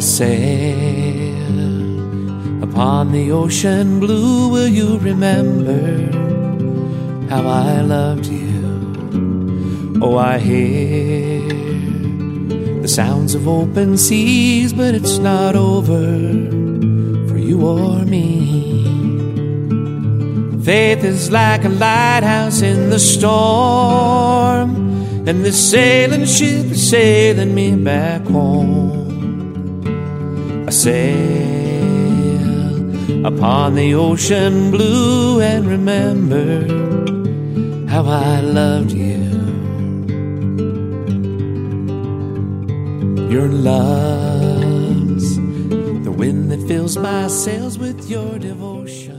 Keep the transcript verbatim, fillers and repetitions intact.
sail upon the ocean blue, will you remember how I loved you? Oh, I hear the sounds of open seas, but it's not over for you or me. Faith is like a lighthouse in the storm, and this sailing ship is sailing me back home. I sail upon the ocean blue and remember how I loved you. Your love's the wind that fills my sails with your devotion.